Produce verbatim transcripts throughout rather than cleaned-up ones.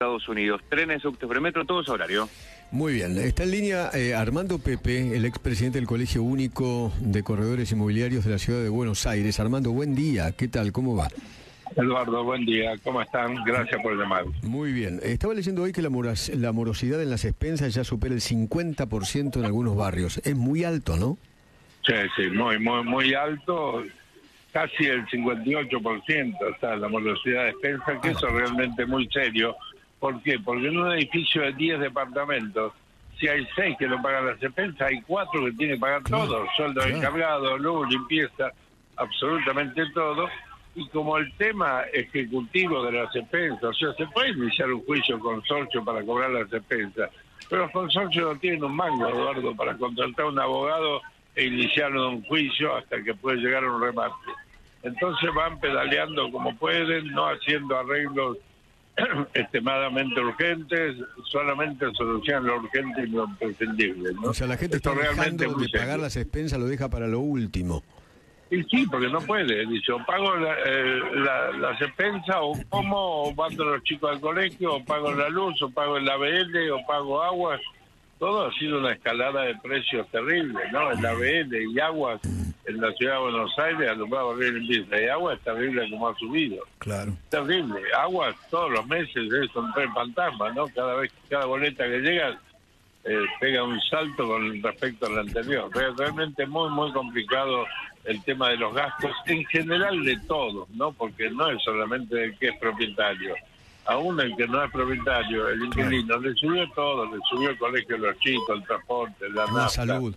Estados Unidos. Trenes, subtes, premetro, todo su horario. Muy bien. Está en línea eh, Armando Pepe, el expresidente del Colegio Único de Corredores Inmobiliarios de la Ciudad de Buenos Aires. Armando, buen día. ¿Qué tal? ¿Cómo va? Eduardo, buen día. ¿Cómo están? Gracias por llamar. Muy bien. Estaba leyendo hoy que la, moras, la morosidad en las expensas ya supera el cincuenta por ciento en algunos barrios. Es muy alto, ¿no? Sí, sí, muy, muy, muy alto. Casi el cincuenta y ocho por ciento está la morosidad de expensa, que eso es realmente muy serio. ¿Por qué? Porque en un edificio de diez departamentos, si hay seis que no pagan las expensas, hay cuatro que tienen que pagar claro, todo. Sueldo claro. encargado, luz, limpieza, absolutamente todo. Y como el tema ejecutivo de las expensas, o sea, se puede iniciar un juicio consorcio para cobrar las expensas, pero los consorcios no tienen un mango, Eduardo, para contratar a un abogado e iniciar un juicio hasta que puede llegar a un remate. Entonces van pedaleando como pueden, no haciendo arreglos extremadamente urgentes, solamente solucionan lo urgente y lo imprescindible, ¿no? O sea, la gente Esto está dejando de serio. pagar las expensas, lo deja para lo último. Y sí, porque no puede. Dice, o pago la, eh, la, las expensas, o como, o mando a los chicos al colegio, o pago la luz, o pago el A B L, o pago aguas. Todo ha sido una escalada de precios terrible, ¿no? El A B L y aguas en la ciudad de Buenos Aires, alumbrado bien limpieza, y agua es terrible como ha subido. Claro. Terrible. Aguas todos los meses eh, son tres fantasmas, ¿no? Cada vez, cada boleta que llega eh, pega un salto con respecto a la anterior. Realmente muy, muy complicado el tema de los gastos, en general de todos, ¿no? Porque no es solamente el que es propietario. Aún el que no es propietario, el inquilino, le subió todo, le subió el colegio de los chicos, el transporte, la, la nafta, salud.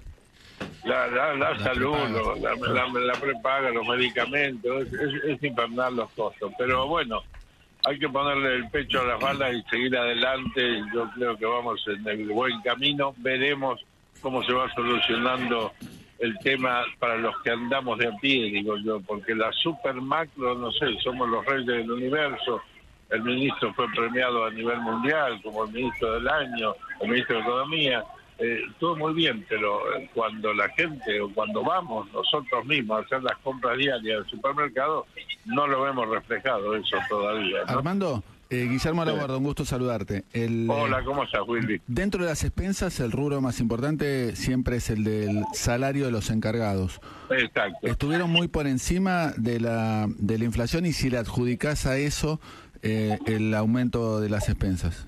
La, la, la, la salud, prepaga. Lo, la, la, la prepaga, los medicamentos, es, es, es infernal los costos. Pero bueno, hay que ponerle el pecho a las balas y seguir adelante. Yo creo que vamos en el buen camino. Veremos cómo se va solucionando el tema para los que andamos de a pie, digo yo, porque la super macro, no sé, somos los reyes del universo. El ministro fue premiado a nivel mundial como el ministro del año, el ministro de Economía. Eh, todo muy bien, pero cuando la gente o cuando vamos nosotros mismos a hacer las compras diarias del supermercado, no lo vemos reflejado eso todavía, ¿no? Armando, eh, Guillermo Alaguardo, un gusto saludarte. El, Hola, ¿cómo estás, Willy? Dentro de las expensas, el rubro más importante siempre es el del salario de los encargados. Exacto. Estuvieron muy por encima de la, de la inflación, y si le adjudicás a eso eh, el aumento de las expensas.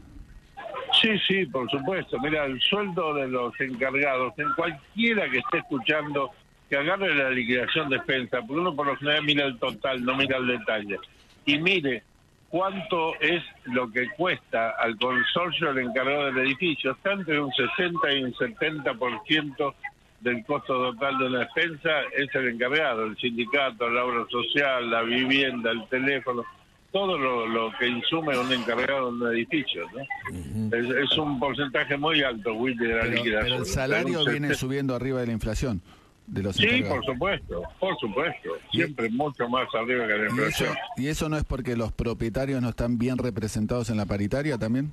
Sí, sí, por supuesto. Mira, el sueldo de los encargados, en cualquiera que esté escuchando, que agarre la liquidación de expensa, porque uno por lo general mira el total, no mira el detalle, y mire cuánto es lo que cuesta al consorcio el encargado del edificio. Está entre un sesenta y un setenta por ciento del costo total de una expensa es el encargado, el sindicato, la obra social, la vivienda, el teléfono, todo lo, lo que insume un encargado en un edificio, ¿no? Uh-huh. es, es un porcentaje muy alto, Willy, de la pero, liquidación. Pero el salario viene setenta subiendo arriba de la inflación de los Sí, encargados. por supuesto, por supuesto. Siempre y, mucho más arriba que la inflación. ¿Y eso, ¿Y eso no es porque los propietarios no están bien representados en la paritaria también?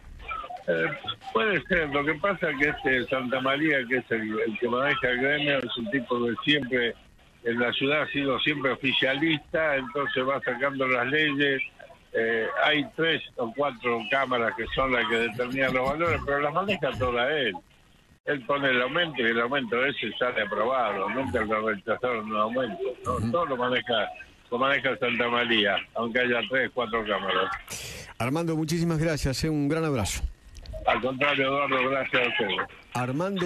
Eh, puede ser. Lo que pasa es que este Santa María, que es el, el que maneja el gremio, es un tipo que siempre en la ciudad ha sido siempre oficialista, entonces va sacando las leyes. Eh, hay tres o cuatro cámaras que son las que determinan los valores, pero las maneja toda él. Él pone el aumento y el aumento ese sale aprobado, nunca lo rechazaron un aumento, ¿no? Uh-huh. Todo lo maneja, lo maneja Santa María, aunque haya tres, cuatro cámaras. Armando, muchísimas gracias, ¿eh? Un gran abrazo. Al contrario, Eduardo, gracias a ustedes. Armando